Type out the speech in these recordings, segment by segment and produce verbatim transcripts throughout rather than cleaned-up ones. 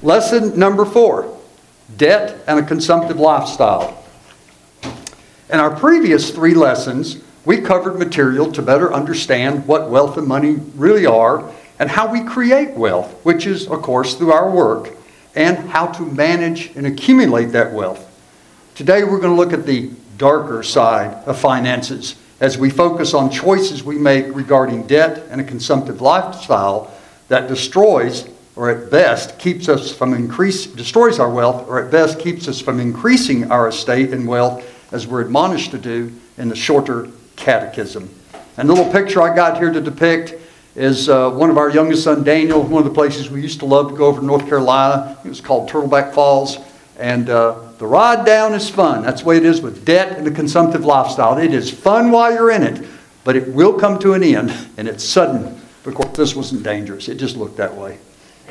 Lesson number four, debt and a consumptive lifestyle. In our previous three lessons, we covered material to better understand what wealth and money really are and how we create wealth, which is, of course, through our work, and how to manage and accumulate that wealth. Today, we're going to look at the darker side of finances as we focus on choices we make regarding debt and a consumptive lifestyle that destroys, or at best, keeps us from increase, destroys our wealth, or at best, keeps us from increasing our estate and wealth as we're admonished to do in the shorter catechism. And the little picture I got here to depict is uh, one of our youngest son, Daniel, one of the places we used to love to go over to North Carolina. It was called Turtleback Falls. And uh, the ride down is fun. That's the way it is with debt and the consumptive lifestyle. It is fun while you're in it, but it will come to an end, and it's sudden. Of course, this wasn't dangerous. It just looked that way.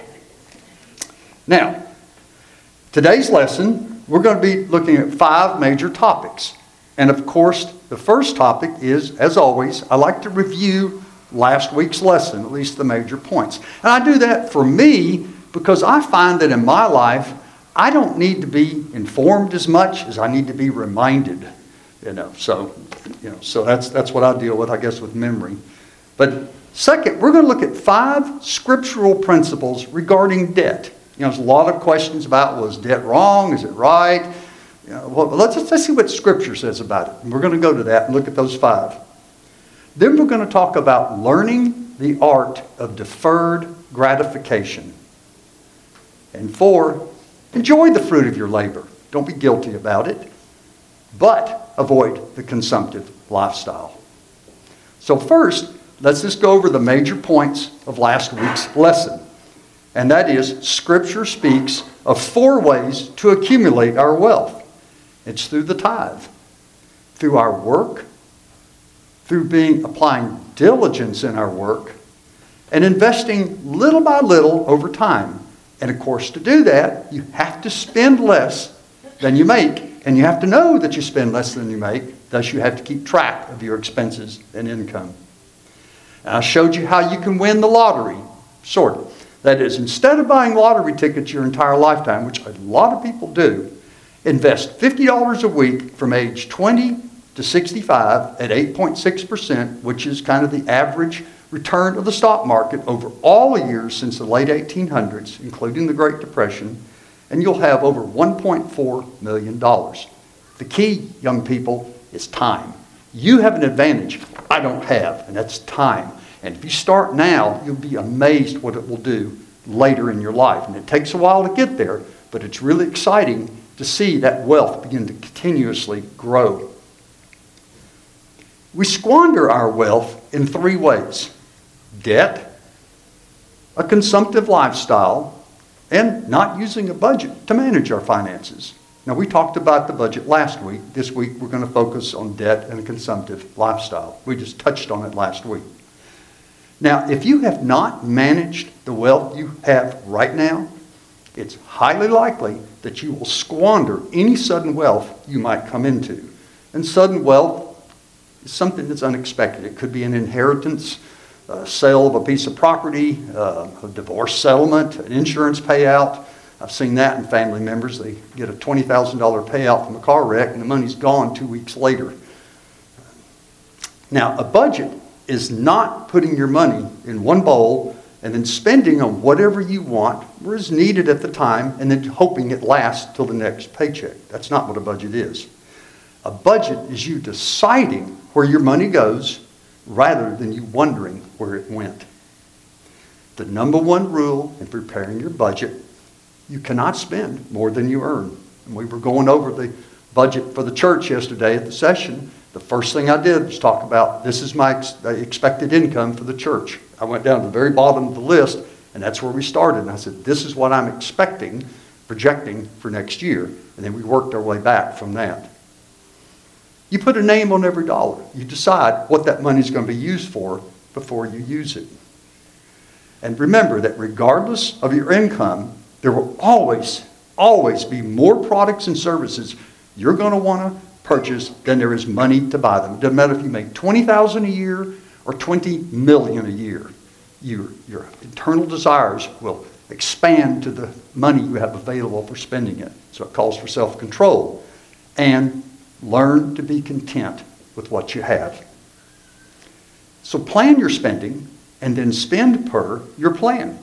Now, today's lesson, we're going to be looking at five major topics. And of course, the first topic is, as always, I like to review last week's lesson, at least the major points. And I do that for me because I find that in my life, I don't need to be informed as much as I need to be reminded. You know, so you know, so that's that's what I deal with, I guess, with memory. But second, we're going to look at five scriptural principles regarding debt. You know, there's a lot of questions about, was debt wrong? Is it right? You know, well, let's, let's see what Scripture says about it. And we're going to go to that and look at those five. Then we're going to talk about learning the art of deferred gratification. And four, enjoy the fruit of your labor. Don't be guilty about it, but avoid the consumptive lifestyle. So first, let's just go over the major points of last week's lesson. And that is, Scripture speaks of four ways to accumulate our wealth. It's through the tithe, through our work, through being applying diligence in our work, and investing little by little over time. And of course, to do that, you have to spend less than you make, and you have to know that you spend less than you make, thus you have to keep track of your expenses and income. And I showed you how you can win the lottery, sort of. That is, instead of buying lottery tickets your entire lifetime, which a lot of people do, invest fifty dollars a week from age twenty to sixty-five at eight point six percent, which is kind of the average return of the stock market over all the years since the late eighteen hundreds, including the Great Depression, and you'll have over one point four million dollars. The key, young people, is time. You have an advantage I don't have, and that's time. And if you start now, you'll be amazed what it will do later in your life. And it takes a while to get there, but it's really exciting to see that wealth begin to continuously grow. We squander our wealth in three ways: debt, a consumptive lifestyle, and not using a budget to manage our finances. Now, we talked about the budget last week. This week, we're going to focus on debt and a consumptive lifestyle. We just touched on it last week. Now, if you have not managed the wealth you have right now, it's highly likely that you will squander any sudden wealth you might come into. And sudden wealth is something that's unexpected. It could be an inheritance, a sale of a piece of property, uh, a divorce settlement, an insurance payout. I've seen that in family members. They get a twenty thousand dollars payout from a car wreck and the money's gone two weeks later. Now, a budget is not putting your money in one bowl and then spending on whatever you want or is needed at the time and then hoping it lasts till the next paycheck. That's not what a budget is. A budget is you deciding where your money goes rather than you wondering where it went. The number one rule in preparing your budget, you cannot spend more than you earn. And we were going over the budget for the church yesterday at the session. The first thing I did was talk about, this is my ex- expected income for the church. I went down to the very bottom of the list, and that's where we started. And I said, this is what I'm expecting, projecting for next year. And then we worked our way back from that. You put a name on every dollar. You decide what that money is going to be used for before you use it. And remember that regardless of your income, there will always, always be more products and services you're going to want to purchase than there is money to buy them. It doesn't matter if you make twenty thousand dollars a year or twenty million dollars a year. Your, your internal desires will expand to the money you have available for spending it. So it calls for self-control. And learn to be content with what you have. So plan your spending and then spend per your plan.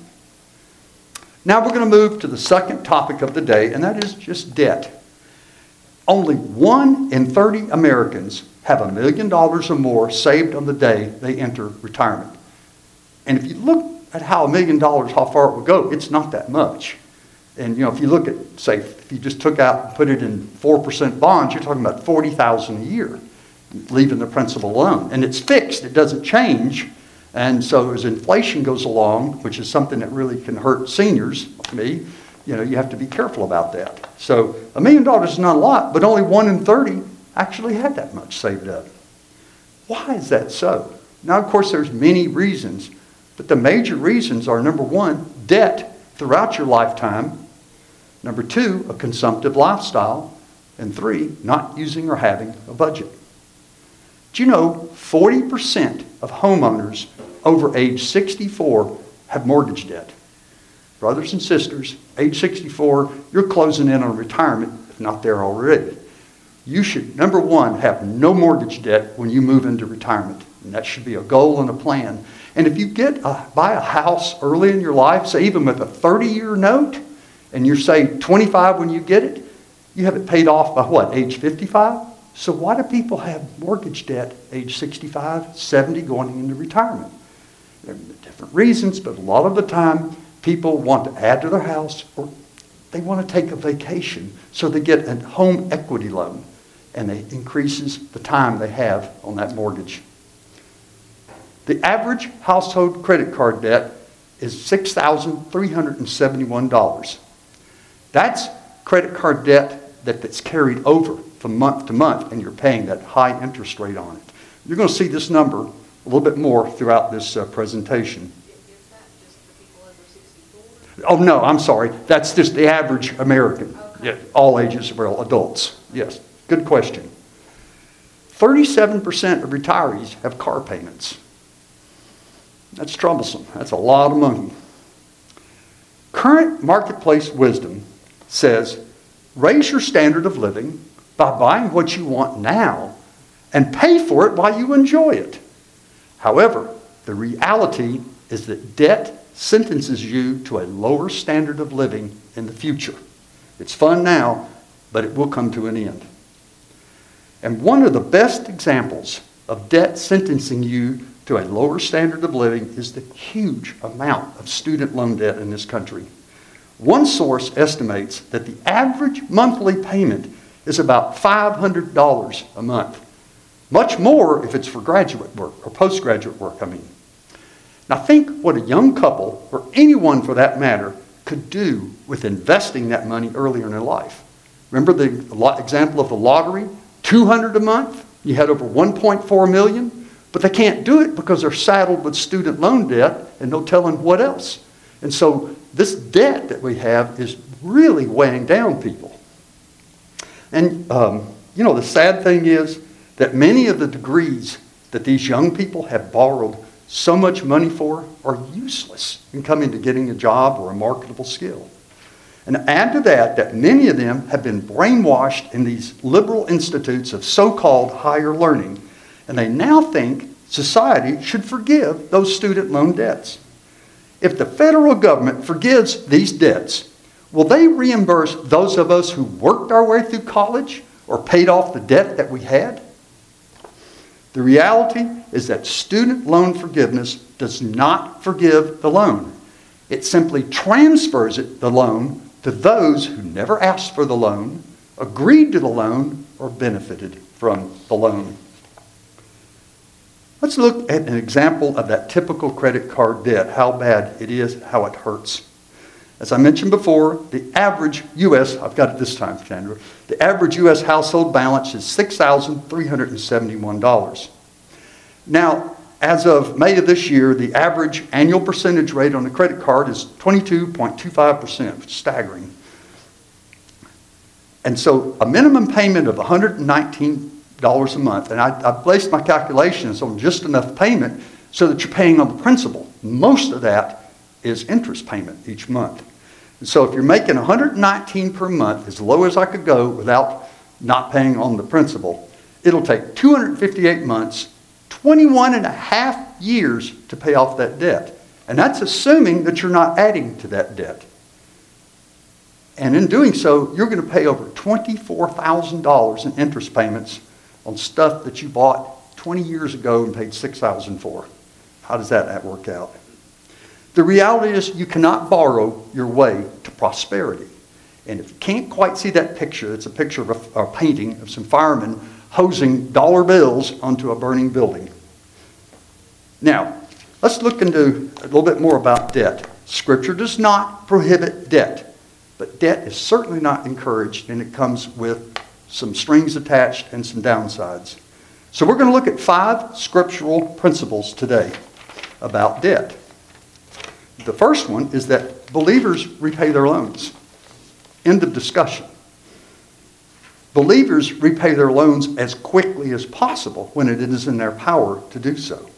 Now we're going to move to the second topic of the day, and that is just debt. Only one in thirty Americans have a million dollars or more saved on the day they enter retirement. And if you look at how a million dollars, how far it will go, it's not that much. And you know, if you look at, say, if you just took out and put it in four percent bonds, you're talking about forty thousand dollars a year, leaving the principal alone. And it's fixed, it doesn't change. And so as inflation goes along, which is something that really can hurt seniors, like me, you know, you have to be careful about that. So a million dollars is not a lot, but only one in thirty actually had that much saved up. Why is that so? Now, of course, there's many reasons, but the major reasons are, number one, debt throughout your lifetime. Number two, a consumptive lifestyle. And three, not using or having a budget. Do you know forty percent of homeowners over age sixty-four have mortgage debt? Brothers and sisters, age sixty-four, you're closing in on retirement, if not there already. You should, number one, have no mortgage debt when you move into retirement. And that should be a goal and a plan. And if you get a, buy a house early in your life, say even with a thirty-year note, and you're, say, twenty-five when you get it, you have it paid off by what, age fifty-five? So why do people have mortgage debt age sixty-five, seventy, going into retirement? There are different reasons, but a lot of the time, people want to add to their house, or they want to take a vacation, so they get a home equity loan, and it increases the time they have on that mortgage. The average household credit card debt is six thousand three hundred seventy-one dollars. That's credit card debt that, that's carried over from month to month, and you're paying that high interest rate on it. You're going to see this number a little bit more throughout this uh, presentation. Is that just for people over sixty-four? Oh, no, I'm sorry. That's just the average American. Okay. Yeah, all ages, well, adults. Yes, good question. thirty-seven percent of retirees have car payments. That's troublesome. That's a lot of money. Current marketplace wisdom says, raise your standard of living by buying what you want now and pay for it while you enjoy it. However, the reality is that debt sentences you to a lower standard of living in the future. It's fun now, but it will come to an end. And one of the best examples of debt sentencing you to a lower standard of living is the huge amount of student loan debt in this country. One source estimates that the average monthly payment is about five hundred dollars a month. Much more if it's for graduate work or postgraduate work, I mean. Now think what a young couple, or anyone for that matter, could do with investing that money earlier in their life. Remember the example of the lottery? two hundred dollars a month, you had over one point four million dollars, but they can't do it because they're saddled with student loan debt and no telling what else. And so this debt that we have is really weighing down people. And, um, you know, the sad thing is that many of the degrees that these young people have borrowed so much money for are useless in coming to getting a job or a marketable skill. And add to that that many of them have been brainwashed in these liberal institutes of so-called higher learning, and they now think society should forgive those student loan debts. If the federal government forgives these debts, will they reimburse those of us who worked our way through college or paid off the debt that we had? The reality is that student loan forgiveness does not forgive the loan. It simply transfers it, the loan, to those who never asked for the loan, agreed to the loan, or benefited from the loan. Let's look at an example of that typical credit card debt, how bad it is, how it hurts. As I mentioned before, the average U S, I've got it this time, Chandra, the average U S household balance is six thousand three hundred seventy-one dollars. Now, as of May of this year, the average annual percentage rate on the credit card is twenty-two point two five percent, staggering. And so a minimum payment of one hundred nineteen dollars a month, and I, I based my calculations on just enough payment so that you're paying on the principal. Most of that is interest payment each month. And so if you're making one hundred nineteen per month, as low as I could go without not paying on the principal, it'll take two hundred fifty-eight months, twenty-one and a half years to pay off that debt. And that's assuming that you're not adding to that debt. And in doing so, you're going to pay over twenty-four thousand dollars in interest payments on stuff that you bought twenty years ago and paid six thousand dollars for. How does that work out? The reality is you cannot borrow your way to prosperity. And if you can't quite see that picture, it's a picture of a, a painting of some firemen hosing dollar bills onto a burning building. Now, let's look into a little bit more about debt. Scripture does not prohibit debt, but debt is certainly not encouraged, and it comes with some strings attached and some downsides. So we're going to look at five scriptural principles today about debt. The first one is that believers repay their loans. End of discussion. Believers repay their loans as quickly as possible when it is in their power to do so.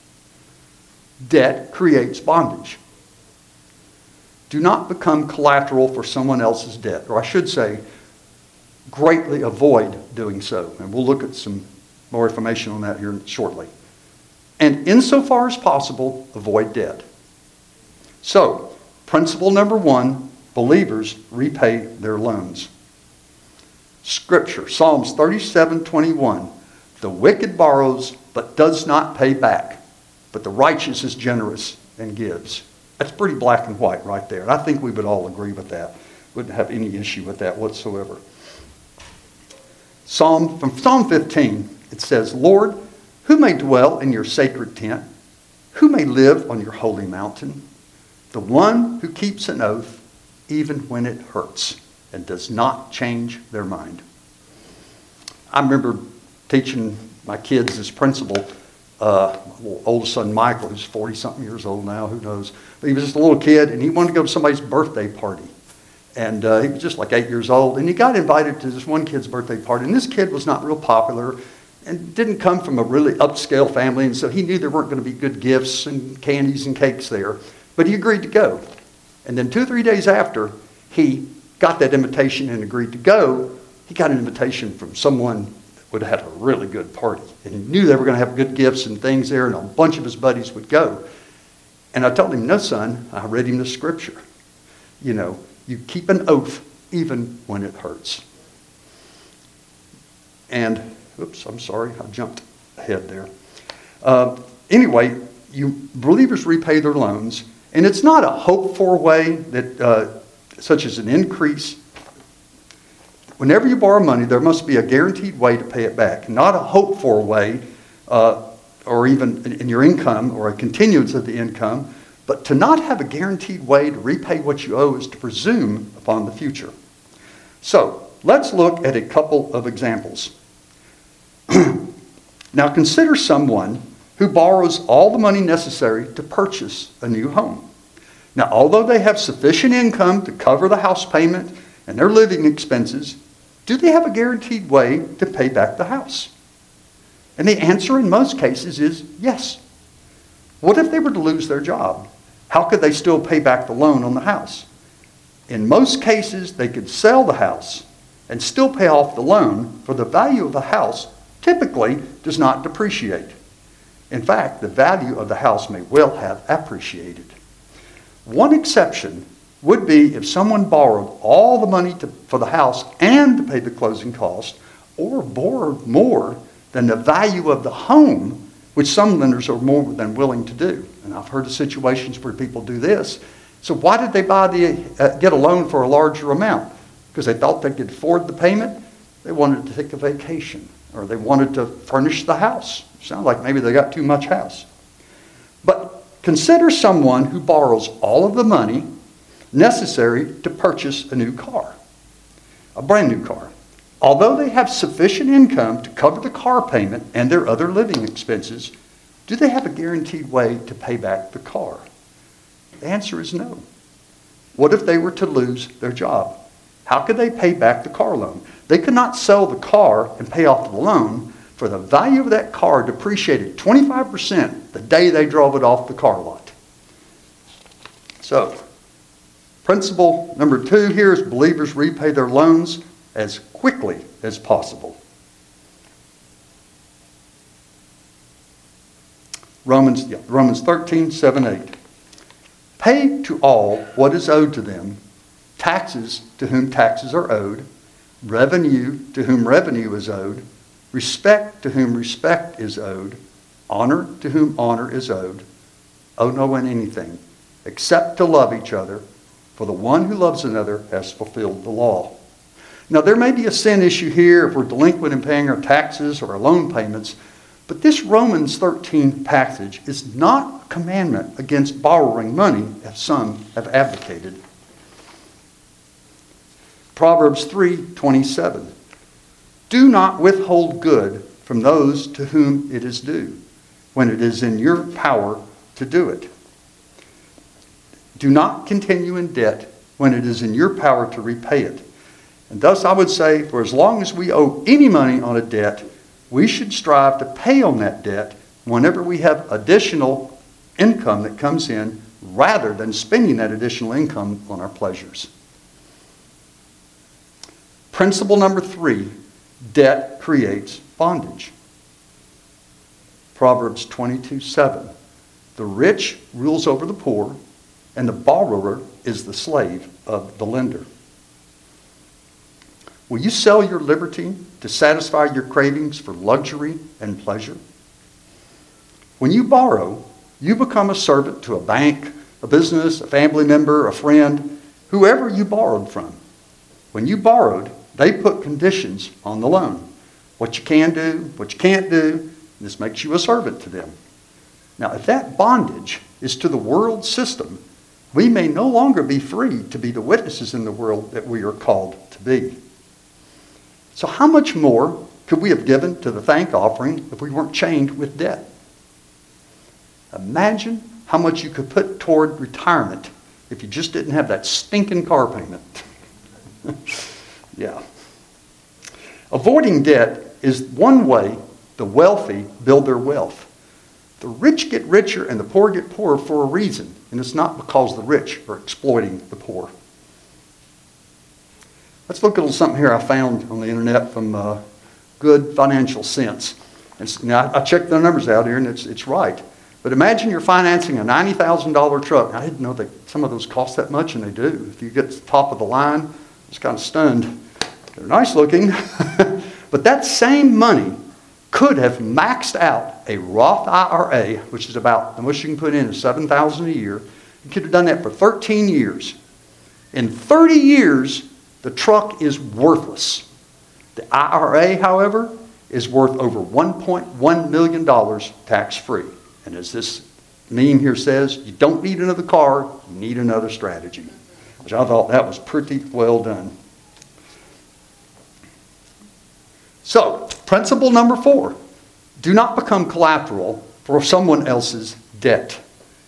Debt creates bondage. Do not become collateral for someone else's debt, or I should say, greatly avoid doing so. And we'll look at some more information on that here shortly. And insofar as possible, avoid debt. So, principle number one, believers repay their loans. Scripture, Psalms thirty-seven twenty-one, the wicked borrows but does not pay back, but the righteous is generous and gives. That's pretty black and white right there. And I think we would all agree with that. Wouldn't have any issue with that whatsoever. Psalm, from Psalm fifteen, it says, Lord, who may dwell in your sacred tent? Who may live on your holy mountain? The one who keeps an oath even when it hurts and does not change their mind. I remember teaching my kids as principal, uh, my oldest son Michael, who's forty-something years old now, who knows. But he was just a little kid, and he wanted to go to somebody's birthday party. And uh, he was just like eight years old, and he got invited to this one kid's birthday party. And this kid was not real popular and didn't come from a really upscale family, and so he knew there weren't going to be good gifts and candies and cakes there. But he agreed to go. And then two or three days after he got that invitation and agreed to go, he got an invitation from someone that would have had a really good party. And he knew they were going to have good gifts and things there, and a bunch of his buddies would go. And I told him, no, son, I read him the scripture. You know, you keep an oath even when it hurts. And, oops, I'm sorry, I jumped ahead there. Uh, anyway, you believers repay their loans. And it's not a hoped-for way, that, uh, such as an increase. Whenever you borrow money, there must be a guaranteed way to pay it back. Not a hoped-for way, uh, or even in your income, or a continuance of the income. But to not have a guaranteed way to repay what you owe is to presume upon the future. So, let's look at a couple of examples. Now, consider someone who borrows all the money necessary to purchase a new home. Now, although they have sufficient income to cover the house payment and their living expenses, do they have a guaranteed way to pay back the house? And the answer in most cases is yes. What if they were to lose their job? How could they still pay back the loan on the house? In most cases, they could sell the house and still pay off the loan, for the value of the house typically does not depreciate. In fact, the value of the house may well have appreciated. One exception would be if someone borrowed all the money to, for the house and to pay the closing costs, or borrowed more than the value of the home, which some lenders are more than willing to do. And I've heard of situations where people do this. So why did they buy the uh, get a loan for a larger amount? Because they thought they could afford the payment? They wanted to take a vacation, or they wanted to furnish the house. Sounds like maybe they got too much house. But consider someone who borrows all of the money necessary to purchase a new car, a brand new car. Although they have sufficient income to cover the car payment and their other living expenses, do they have a guaranteed way to pay back the car? The answer is no. What if they were to lose their job? How could they pay back the car loan? They could not sell the car and pay off the loan, for the value of that car depreciated twenty-five percent the day they drove it off the car lot. So, principle number two here is believers repay their loans as quickly as possible. Romans, yeah, Romans thirteen, seven, eight. Pay to all what is owed to them, taxes to whom taxes are owed, revenue to whom revenue is owed, respect to whom respect is owed, honor to whom honor is owed. Owe no one anything, except to love each other, for the one who loves another has fulfilled the law. Now, there may be a sin issue here if we're delinquent in paying our taxes or our loan payments, but this Romans thirteen passage is not a commandment against borrowing money, as some have advocated. Proverbs three twenty-seven. Do not withhold good from those to whom it is due, when it is in your power to do it. Do not continue in debt when it is in your power to repay it. And thus I would say, for as long as we owe any money on a debt, we should strive to pay on that debt whenever we have additional income that comes in, rather than spending that additional income on our pleasures. Principle number three, debt creates bondage. Proverbs twenty-two, seven. The rich rules over the poor, and the borrower is the slave of the lender. Will you sell your liberty to satisfy your cravings for luxury and pleasure? When you borrow, you become a servant to a bank, a business, a family member, a friend, whoever you borrowed from. When you borrowed, they put conditions on the loan. What you can do, what you can't do. This makes you a servant to them. Now, if that bondage is to the world system, we may no longer be free to be the witnesses in the world that we are called to be. So how much more could we have given to the thank offering if we weren't chained with debt? Imagine how much you could put toward retirement if you just didn't have that stinking car payment. Yeah. Avoiding debt is one way the wealthy build their wealth. The rich get richer and the poor get poorer for a reason, and it's not because the rich are exploiting the poor. Let's look at a little something here I found on the internet from uh, Good Financial Sense. And now, I checked the numbers out here, and it's it's right. But imagine you're financing a ninety thousand dollars truck. I didn't know that some of those cost that much, and they do. If you get to the top of the line, I was kind of stunned. They're nice looking. But that same money could have maxed out a Roth I R A, which is about the most you can put in is seven thousand dollars a year. You could have done that for thirteen years. In thirty years, the truck is worthless. The I R A, however, is worth over one point one million dollars tax-free. And as this meme here says, you don't need another car, you need another strategy. Which I thought that was pretty well done. So, principle number four, do not become collateral for someone else's debt.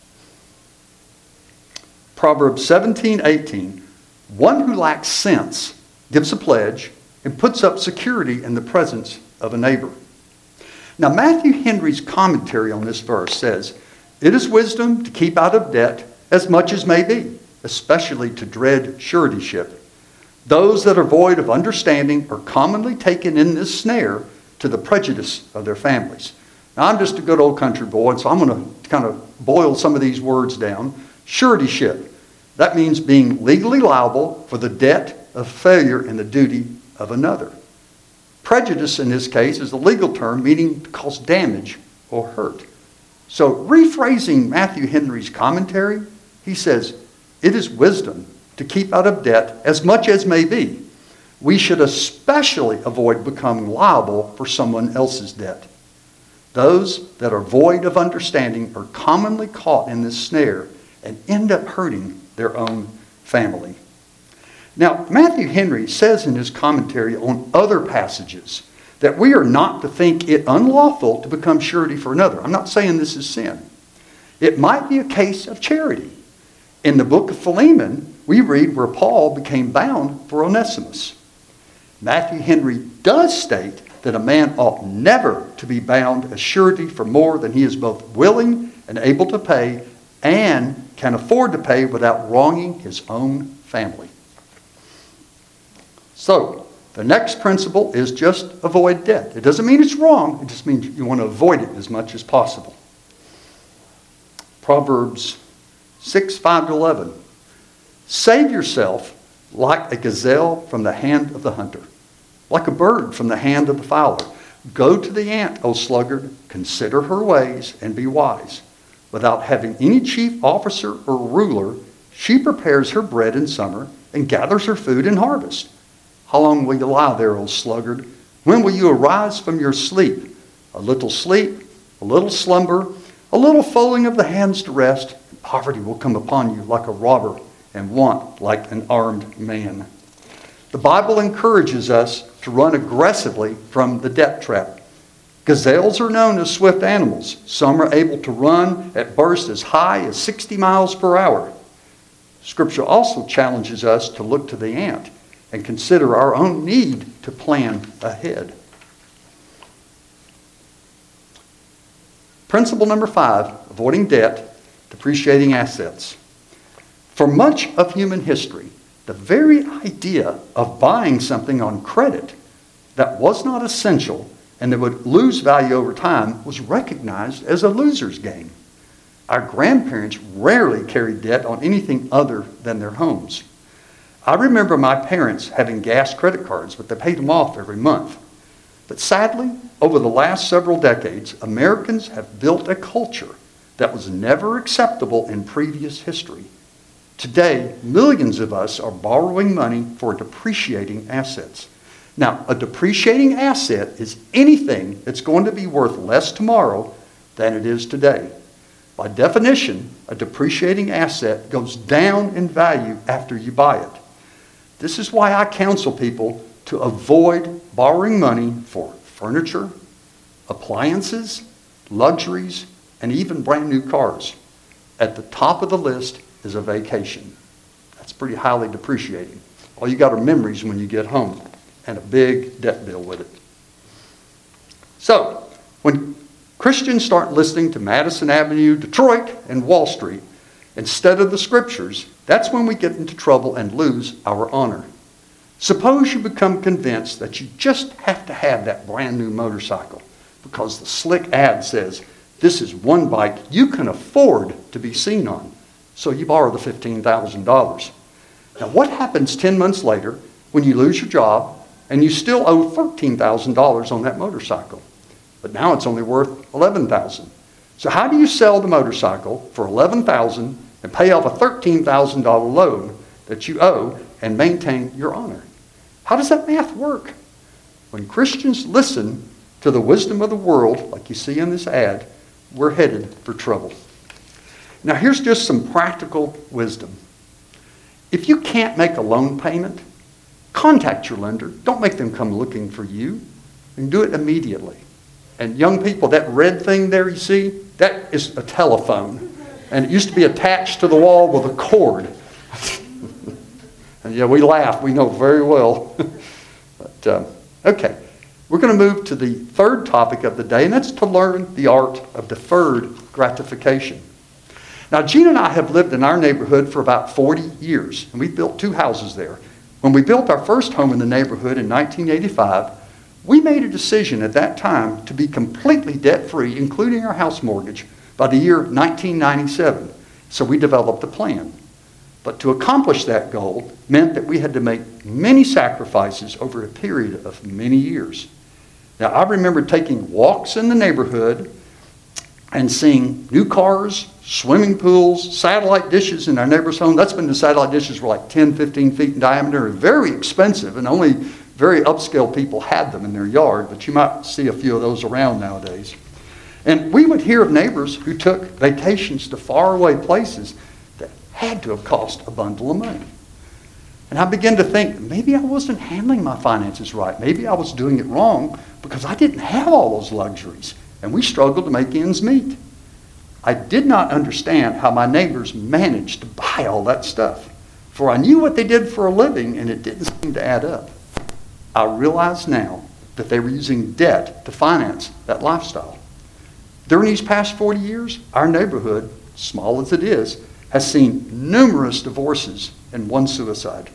Proverbs seventeen eighteen. One who lacks sense gives a pledge and puts up security in the presence of a neighbor. Now, Matthew Henry's commentary on this verse says, it is wisdom to keep out of debt as much as may be, especially to dread suretyship. Those that are void of understanding are commonly taken in this snare to the prejudice of their families. Now, I'm just a good old country boy, so I'm going to kind of boil some of these words down. Suretyship. That means being legally liable for the debt of failure in the duty of another. Prejudice in this case is a legal term meaning to cause damage or hurt. So rephrasing Matthew Henry's commentary, he says, it is wisdom to keep out of debt as much as may be. We should especially avoid becoming liable for someone else's debt. Those that are void of understanding are commonly caught in this snare and end up hurting their own family. Now, Matthew Henry says in his commentary on other passages that we are not to think it unlawful to become surety for another. I'm not saying this is sin. It might be a case of charity. In the book of Philemon, we read where Paul became bound for Onesimus. Matthew Henry does state that a man ought never to be bound as surety for more than he is both willing and able to pay, and can afford to pay without wronging his own family. So, the next principle is just avoid debt. It doesn't mean it's wrong. It just means you want to avoid it as much as possible. Proverbs six, five to eleven. Save yourself like a gazelle from the hand of the hunter, like a bird from the hand of the fowler. Go to the ant, O sluggard, consider her ways and be wise. Without having any chief officer or ruler, she prepares her bread in summer and gathers her food in harvest. How long will you lie there, O sluggard? When will you arise from your sleep? A little sleep, a little slumber, a little folding of the hands to rest, and poverty will come upon you like a robber and want like an armed man. The Bible encourages us to run aggressively from the debt trap. Gazelles are known as swift animals. Some are able to run at bursts as high as sixty miles per hour. Scripture also challenges us to look to the ant and consider our own need to plan ahead. Principle number five, avoiding debt, depreciating assets. For much of human history, the very idea of buying something on credit that was not essential and that would lose value over time was recognized as a loser's game. Our grandparents rarely carried debt on anything other than their homes. I remember my parents having gas credit cards, but they paid them off every month. But sadly, over the last several decades, Americans have built a culture that was never acceptable in previous history. Today, millions of us are borrowing money for depreciating assets. Now, a depreciating asset is anything that's going to be worth less tomorrow than it is today. By definition, a depreciating asset goes down in value after you buy it. This is why I counsel people to avoid borrowing money for furniture, appliances, luxuries, and even brand new cars. At the top of the list is a vacation. That's pretty highly depreciating. All you got are memories when you get home and a big debt bill with it. So, when Christians start listening to Madison Avenue, Detroit, and Wall Street instead of the Scriptures, that's when we get into trouble and lose our honor. Suppose you become convinced that you just have to have that brand new motorcycle because the slick ad says, this is one bike you can afford to be seen on. So you borrow the fifteen thousand dollars. Now what happens ten months later when you lose your job and you still owe thirteen thousand dollars on that motorcycle? But now it's only worth eleven thousand dollars. So how do you sell the motorcycle for eleven thousand dollars and pay off a thirteen thousand dollars loan that you owe and maintain your honor? How does that math work? When Christians listen to the wisdom of the world, like you see in this ad, we're headed for trouble. Now here's just some practical wisdom. If you can't make a loan payment, contact your lender. Don't make them come looking for you. And do it immediately. And young people, that red thing there you see, that is a telephone. And it used to be attached to the wall with a cord. And yeah, we laugh. We know very well. But uh, okay, we're going to move to the third topic of the day, and that's to learn the art of deferred gratification. Now, Gina and I have lived in our neighborhood for about forty years, and we built two houses there. When we built our first home in the neighborhood in nineteen eighty-five, we made a decision at that time to be completely debt-free, including our house mortgage, by the year nineteen ninety-seven. So we developed a plan. But to accomplish that goal meant that we had to make many sacrifices over a period of many years. Now, I remember taking walks in the neighborhood and seeing new cars, swimming pools, satellite dishes in our neighbor's home. That's when the satellite dishes were like ten, fifteen feet in diameter and very expensive, and only very upscale people had them in their yard, but you might see a few of those around nowadays. And we would hear of neighbors who took vacations to faraway places that had to have cost a bundle of money. And I began to think, maybe I wasn't handling my finances right. Maybe I was doing it wrong because I didn't have all those luxuries, and we struggled to make ends meet. I did not understand how my neighbors managed to buy all that stuff, for I knew what they did for a living, and it didn't seem to add up. I realize now that they were using debt to finance that lifestyle. During these past forty years, our neighborhood small as it is, has seen numerous divorces and one suicide.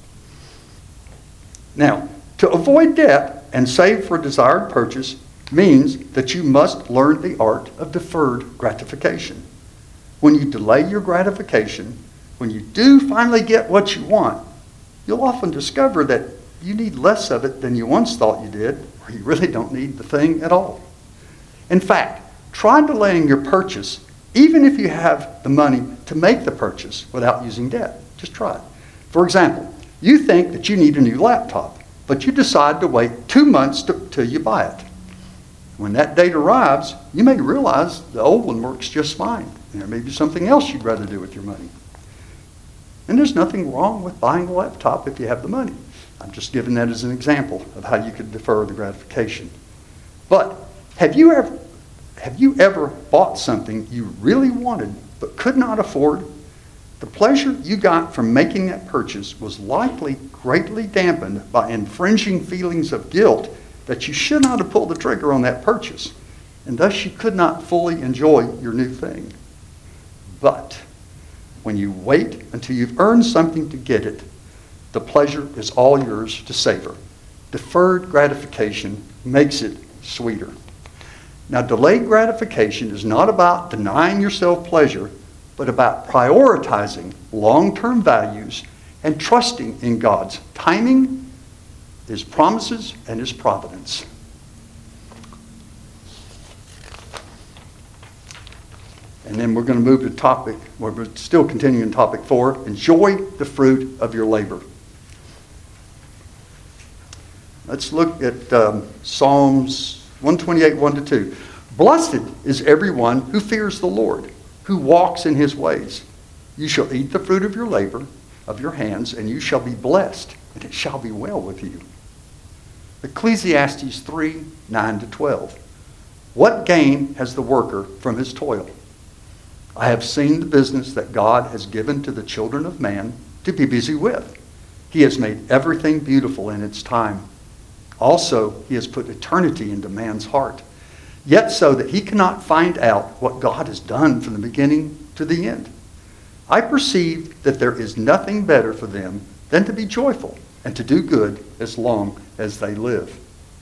Now, to avoid debt and save for a desired purchase means that you must learn the art of deferred gratification. When you delay your gratification, when you do finally get what you want, you'll often discover that you need less of it than you once thought you did, or you really don't need the thing at all. In fact, try delaying your purchase even if you have the money to make the purchase without using debt. Just try it. For example, you think that you need a new laptop, but you decide to wait two months to, till you buy it. When that date arrives, you may realize the old one works just fine, and there may be something else you'd rather do with your money. And there's nothing wrong with buying a laptop if you have the money. I'm just giving that as an example of how you could defer the gratification. But have you ever, have you ever bought something you really wanted but could not afford? The pleasure you got from making that purchase was likely greatly dampened by infringing feelings of guilt that you should not have pulled the trigger on that purchase, and thus you could not fully enjoy your new thing. But when you wait until you've earned something to get it, the pleasure is all yours to savor. Deferred gratification makes it sweeter. Now, delayed gratification is not about denying yourself pleasure, but about prioritizing long-term values and trusting in God's timing, His promises, and His providence. And then we're going to move to topic, we're still continuing topic four, enjoy the fruit of your labor. Let's look at um, Psalms one twenty-eight, one to two. Blessed is everyone who fears the Lord, who walks in His ways. You shall eat the fruit of your labor, of your hands, and you shall be blessed, and it shall be well with you. Ecclesiastes three, nine to twelve. What gain has the worker from his toil? I have seen the business that God has given to the children of man to be busy with. He has made everything beautiful in its time. Also, He has put eternity into man's heart, yet so that he cannot find out what God has done from the beginning to the end. I perceive that there is nothing better for them than to be joyful and to do good as long as they live.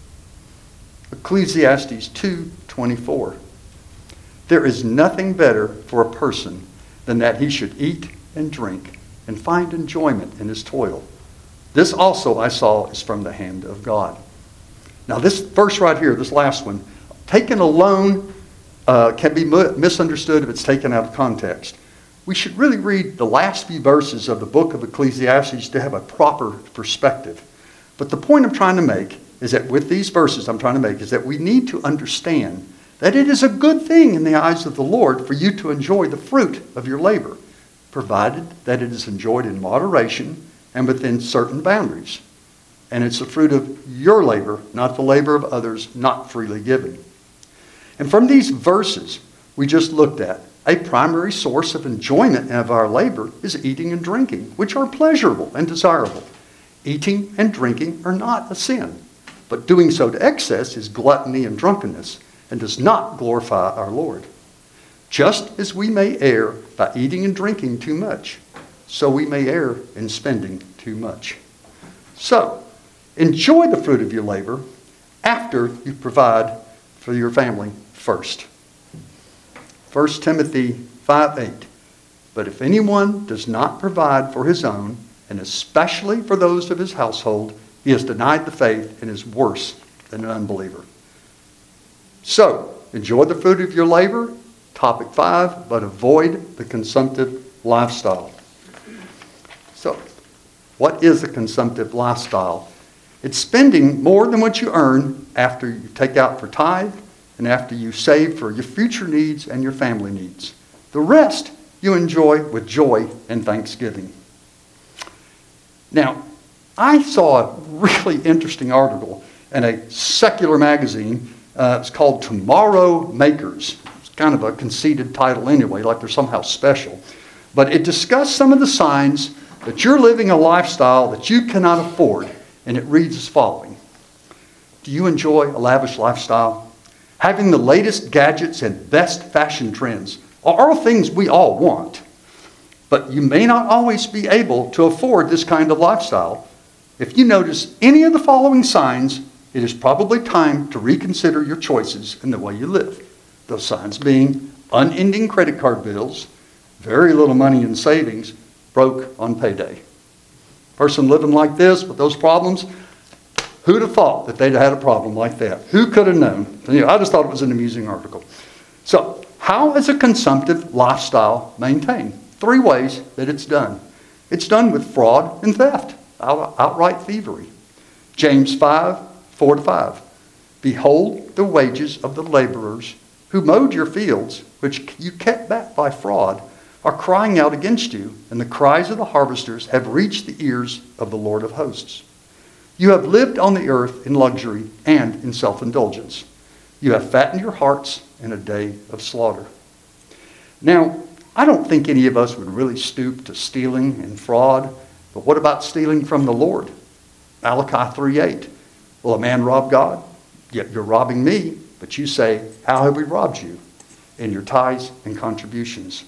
Ecclesiastes two twenty-four. There is nothing better for a person than that he should eat and drink and find enjoyment in his toil. This also I saw is from the hand of God. Now this verse right here, this last one, taken alone uh, can be misunderstood if it's taken out of context. We should really read the last few verses of the book of Ecclesiastes to have a proper perspective. But the point I'm trying to make is that with these verses I'm trying to make is that we need to understand that it is a good thing in the eyes of the Lord for you to enjoy the fruit of your labor, provided that it is enjoyed in moderation and within certain boundaries. And it's the fruit of your labor, not the labor of others, not freely given. And from these verses we just looked at, a primary source of enjoyment of our labor is eating and drinking, which are pleasurable and desirable. Eating and drinking are not a sin, but doing so to excess is gluttony and drunkenness, and does not glorify our Lord. Just as we may err by eating and drinking too much, so we may err in spending too much. So, enjoy the fruit of your labor after you provide for your family first. First Timothy five eight. But if anyone does not provide for his own, and especially for those of his household, he has denied the faith and is worse than an unbeliever. So, enjoy the fruit of your labor, topic five, but avoid the consumptive lifestyle. So, what is a consumptive lifestyle? It's spending more than what you earn after you take out for tithe and after you save for your future needs and your family needs. The rest you enjoy with joy and thanksgiving. Now, I saw a really interesting article in a secular magazine. Uh, it's called Tomorrow Makers. It's kind of a conceited title anyway, like they're somehow special. But it discussed some of the signs that you're living a lifestyle that you cannot afford. And it reads as following. Do you enjoy a lavish lifestyle? Having the latest gadgets and best fashion trends, are things we all want. But you may not always be able to afford this kind of lifestyle. If you notice any of the following signs, it is probably time to reconsider your choices and the way you live. Those signs being unending credit card bills, very little money in savings, broke on payday. Person living like this with those problems, who'd have thought that they'd had a problem like that? Who could have known? You know, I just thought it was an amusing article. So, how is a consumptive lifestyle maintained? Three ways that it's done. It's done with fraud and theft, out, outright thievery. James five, four to five. Behold the wages of the laborers who mowed your fields, which you kept back by fraud, are crying out against you, and the cries of the harvesters have reached the ears of the Lord of hosts. You have lived on the earth in luxury and in self-indulgence. You have fattened your hearts in a day of slaughter. Now, I don't think any of us would really stoop to stealing and fraud, but what about stealing from the Lord? Malachi three eight. Will a man rob God? Yet you're robbing me, but you say, how have we robbed you? In your tithes and contributions.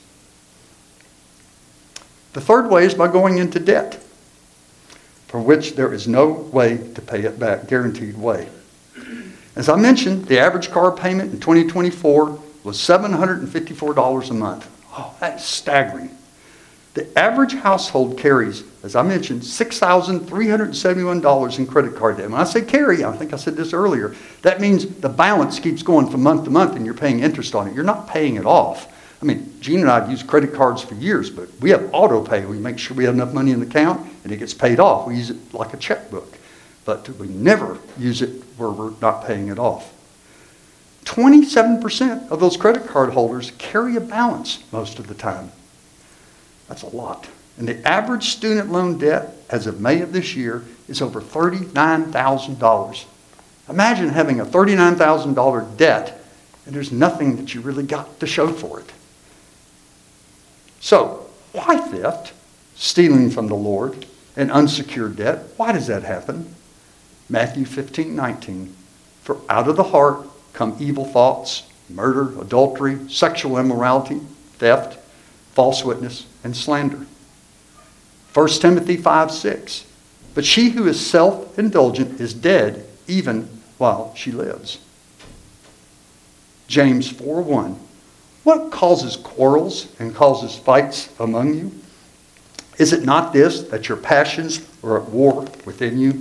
The third way is by going into debt, for which there is no way to pay it back, guaranteed way. As I mentioned, the average car payment in twenty twenty-four was seven hundred fifty-four dollars a month. Oh, that's staggering. The average household carries, as I mentioned, six thousand three hundred seventy-one dollars in credit card debt. When I say carry, I think I said this earlier, that means the balance keeps going from month to month and you're paying interest on it. You're not paying it off. I mean, Gene and I have used credit cards for years, but we have auto pay. We make sure we have enough money in the account and it gets paid off. We use it like a checkbook. But we never use it where we're not paying it off. twenty-seven percent of those credit card holders carry a balance most of the time. That's a lot. And the average student loan debt as of May of this year is over thirty-nine thousand dollars. Imagine having a thirty-nine thousand dollars debt and there's nothing that you really got to show for it. So, why theft, stealing from the Lord, and unsecured debt? Why does that happen? Matthew fifteen nineteen. For out of the heart come evil thoughts, murder, adultery, sexual immorality, theft, false witness, and slander. First Timothy five six. But she who is self-indulgent is dead even while she lives. James four one. What causes quarrels and causes fights among you? Is it not this, that your passions are at war within you?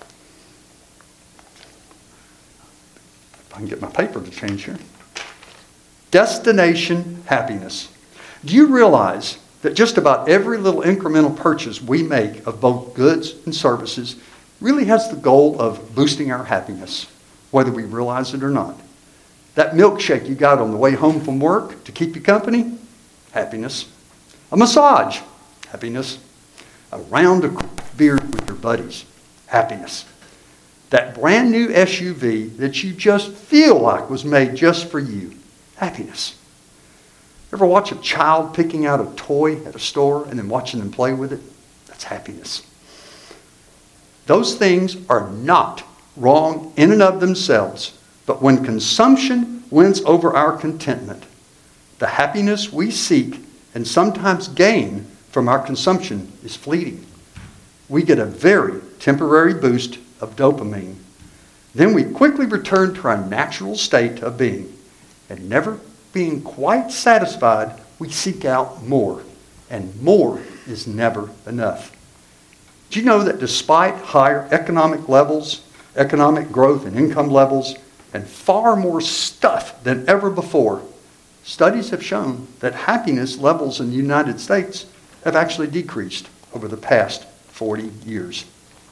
If I can get my paper to change here. Destination happiness. Do you realize that just about every little incremental purchase we make of both goods and services really has the goal of boosting our happiness, whether we realize it or not? That milkshake you got on the way home from work to keep you company? Happiness. A massage? Happiness. A round of beer with your buddies? Happiness. That brand new S U V that you just feel like was made just for you? Happiness. Ever watch a child picking out a toy at a store and then watching them play with it? That's happiness. Those things are not wrong in and of themselves. But when consumption wins over our contentment, the happiness we seek and sometimes gain from our consumption is fleeting. We get a very temporary boost of dopamine. Then we quickly return to our natural state of being. And never being quite satisfied, we seek out more. And more is never enough. Do you know that despite higher economic levels, economic growth and income levels, and far more stuff than ever before, studies have shown that happiness levels in the United States have actually decreased over the past forty years.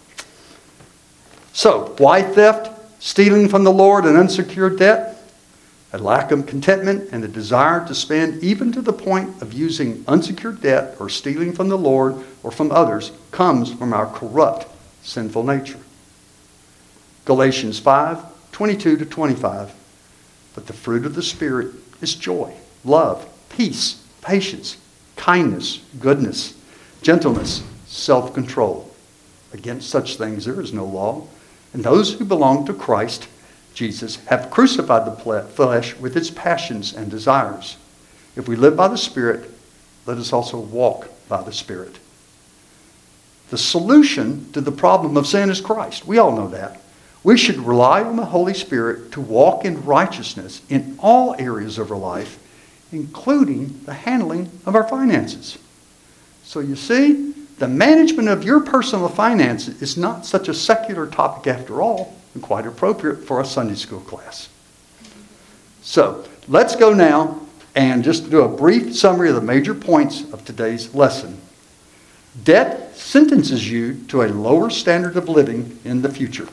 So, why theft, stealing from the Lord, and unsecured debt? A lack of contentment and a desire to spend even to the point of using unsecured debt or stealing from the Lord or from others comes from our corrupt, sinful nature. Galatians five, twenty-two to twenty-five. But the fruit of the Spirit is joy, love, peace, patience, kindness, goodness, gentleness, self-control. Against such things there is no law. And those who belong to Christ Jesus have crucified the flesh with its passions and desires. If we live by the Spirit, let us also walk by the Spirit. The solution to the problem of sin is Christ. We all know that. We should rely on the Holy Spirit to walk in righteousness in all areas of our life, including the handling of our finances. So you see, the management of your personal finances is not such a secular topic after all, and quite appropriate for a Sunday school class. So let's go now and just do a brief summary of the major points of today's lesson. Debt sentences you to a lower standard of living in the future.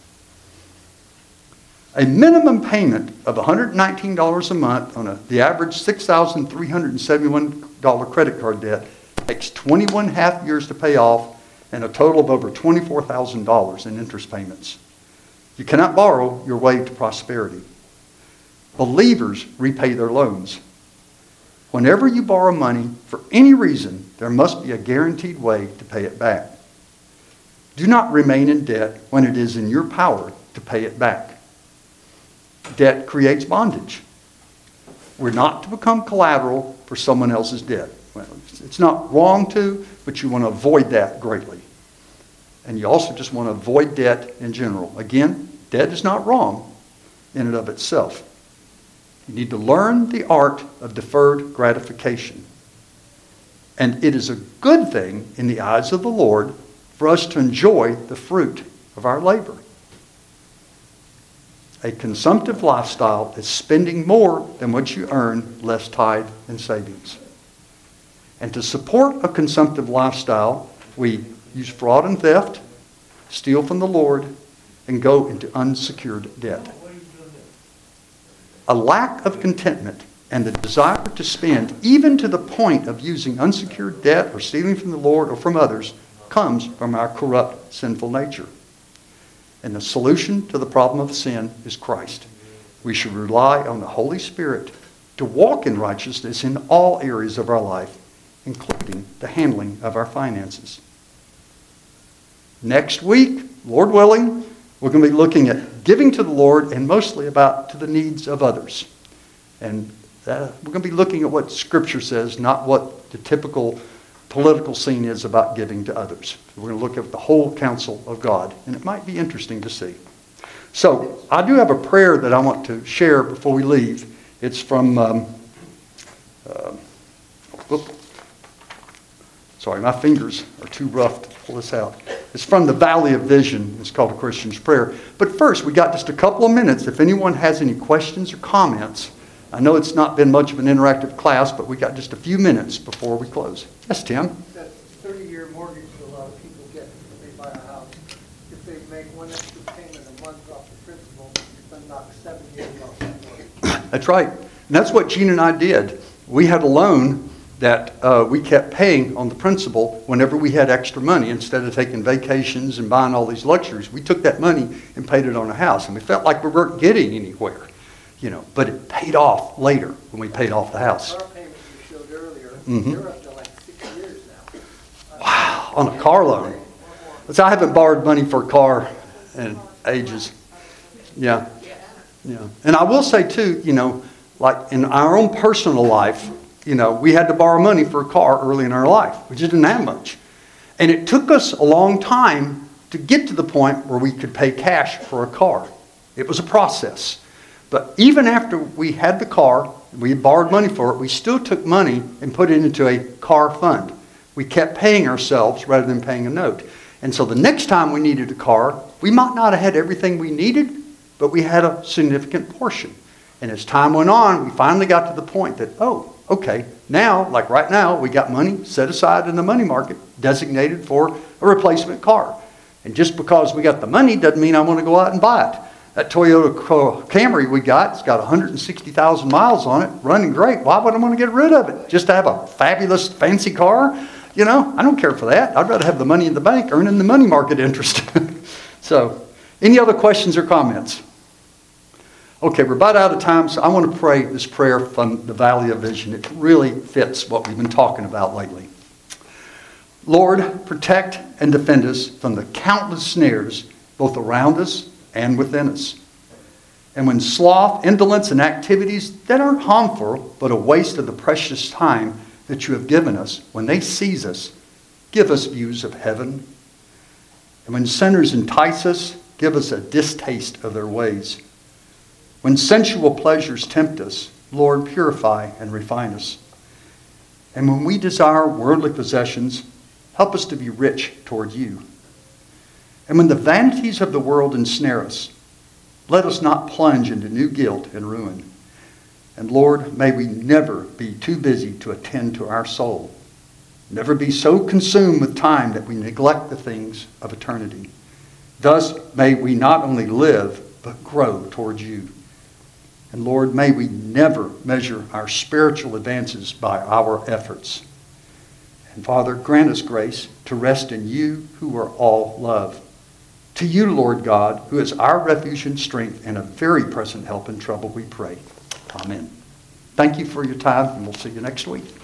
A minimum payment of one hundred nineteen dollars a month on a, the average six thousand three hundred seventy-one dollars credit card debt takes twenty-one and a half years to pay off and a total of over twenty-four thousand dollars in interest payments. You cannot borrow your way to prosperity. Believers repay their loans. Whenever you borrow money for any reason, there must be a guaranteed way to pay it back. Do not remain in debt when it is in your power to pay it back. Debt creates bondage. We're not to become collateral for someone else's debt. Well, it's not wrong to, but you want to avoid that greatly. And you also just want to avoid debt in general. Again, debt is not wrong in and of itself. You need to learn the art of deferred gratification. And it is a good thing in the eyes of the Lord for us to enjoy the fruit of our labor. A consumptive lifestyle is spending more than what you earn, less tithe and savings. And to support a consumptive lifestyle, we use fraud and theft, steal from the Lord, and go into unsecured debt. A lack of contentment and the desire to spend, even to the point of using unsecured debt or stealing from the Lord or from others, comes from our corrupt, sinful nature. And the solution to the problem of sin is Christ. We should rely on the Holy Spirit to walk in righteousness in all areas of our life, including the handling of our finances. Next week, Lord willing, we're going to be looking at giving to the Lord and mostly about to the needs of others. And uh, we're going to be looking at what Scripture says, not what the typical political scene is about giving to others. We're going to look at the whole counsel of God, and it might be interesting to see. So, I do have a prayer that I want to share before we leave. It's from, um, uh, whoop, sorry, my fingers are too rough to pull this out. It's from the Valley of Vision. It's called A Christian's Prayer. But first, we got just a couple of minutes. If anyone has any questions or comments, I know it's not been much of an interactive class, but we got just a few minutes before we close. Yes, Tim? That thirty-year mortgage that a lot of people get when they buy a house, if they make one extra payment a month off the principal, then knock seven years off that mortgage. That's right. And that's what Gene and I did. We had a loan that uh, we kept paying on the principal whenever we had extra money. Instead of taking vacations and buying all these luxuries, we took that money and paid it on a house. And we felt like we weren't getting anywhere. You know, but it paid off later when we paid off the house. Car payments you showed earlier, Mhm. they're up to like six years now. Wow, on a car loan. So I haven't borrowed money for a car in ages. Yeah, yeah. And I will say too, you know, like in our own personal life, you know, we had to borrow money for a car early in our life. We just didn't have much. And it took us a long time to get to the point where we could pay cash for a car. It was a process. But even after we had the car, we had borrowed money for it, we still took money and put it into a car fund. We kept paying ourselves rather than paying a note. And so the next time we needed a car, we might not have had everything we needed, but we had a significant portion. And as time went on, we finally got to the point that, oh, okay, now, like right now, we got money set aside in the money market designated for a replacement car. And just because we got the money doesn't mean I want to go out and buy it. That Toyota Camry we got, it's got one hundred sixty thousand miles on it, running great. Why would I want to get rid of it? Just to have a fabulous, fancy car? You know, I don't care for that. I'd rather have the money in the bank earning the money market interest. So, any other questions or comments? Okay, we're about out of time, so I want to pray this prayer from the Valley of Vision. It really fits what we've been talking about lately. Lord, protect and defend us from the countless snares both around us and within us. And when sloth, indolence, and activities that aren't harmful, but a waste of the precious time that you have given us, when they seize us, give us views of heaven. And when sinners entice us, give us a distaste of their ways. When sensual pleasures tempt us, Lord, purify and refine us. And when we desire worldly possessions, help us to be rich toward you. And when the vanities of the world ensnare us, let us not plunge into new guilt and ruin. And Lord, may we never be too busy to attend to our soul. Never be so consumed with time that we neglect the things of eternity. Thus, may we not only live, but grow towards you. And Lord, may we never measure our spiritual advances by our efforts. And Father, grant us grace to rest in you who are all love. To you, Lord God, who is our refuge and strength and a very present help in trouble, we pray. Amen. Thank you for your time, and we'll see you next week.